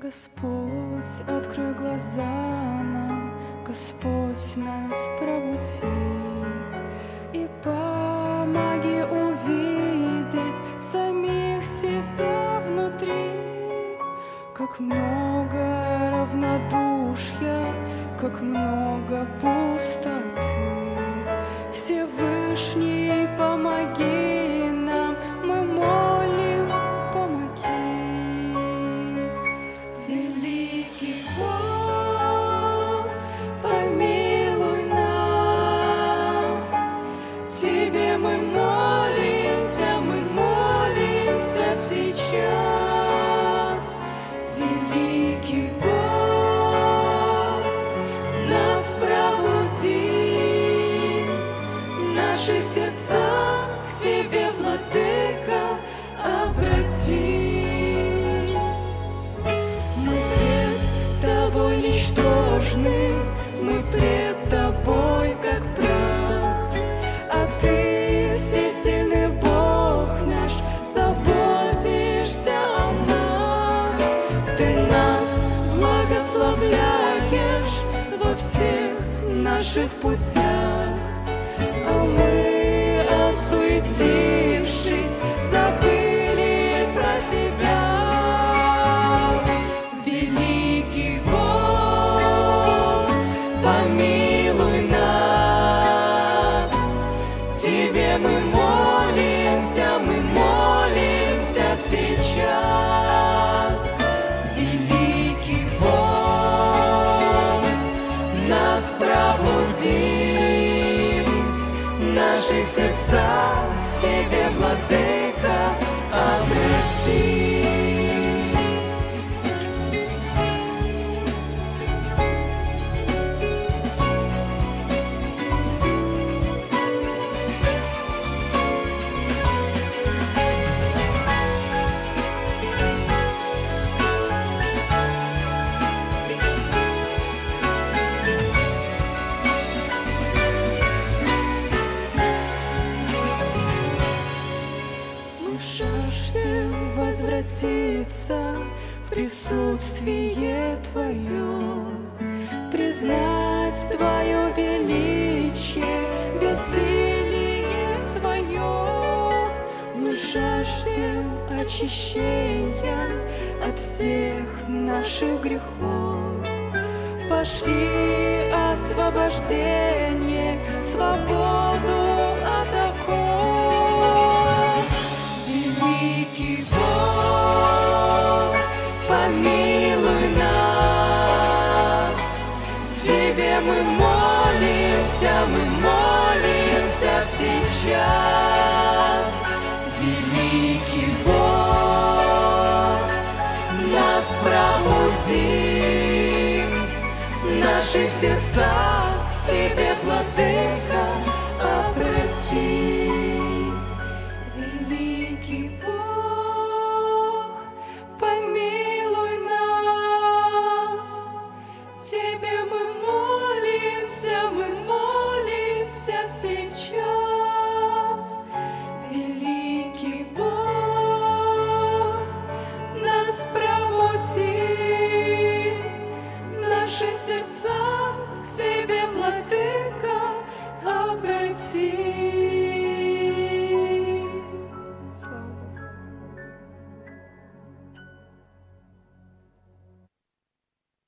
Господь, открой глаза нам, Господь, нас пробуди и помоги увидеть самих себя внутри. Как много равнодушия, как много пустоты. Всевышний, помоги нам, мы молим, помоги. Великий Бог, помилуй нас. Тебе мы молимся сейчас. Великий Бог, нас пробуди, наши сердца к себе, Владыка, обрати. Мы пред Тобой ничтожны, мы пред Тобой как прах, а Ты, всесильный Бог наш, заботишься о нас. Ты нас благословляешь во всех наших путях, а мы, осуетившись, забыли про Тебя. Великий Бог, помилуй нас. Тебе мы молимся сейчас. Великий Бог, нас пробуди, наши сердца к себе, Владыка, обрати. Жаждем возвратиться в присутствие Твое, признать Твое величие, бессилие свое. Мы жаждем очищения от всех наших грехов. Пошли освобождение, свободу от оков. Великий Бог, помилуй нас. Тебе мы молимся сейчас. Великий Бог, нас пробуди, наши сердца к себе, Владыка,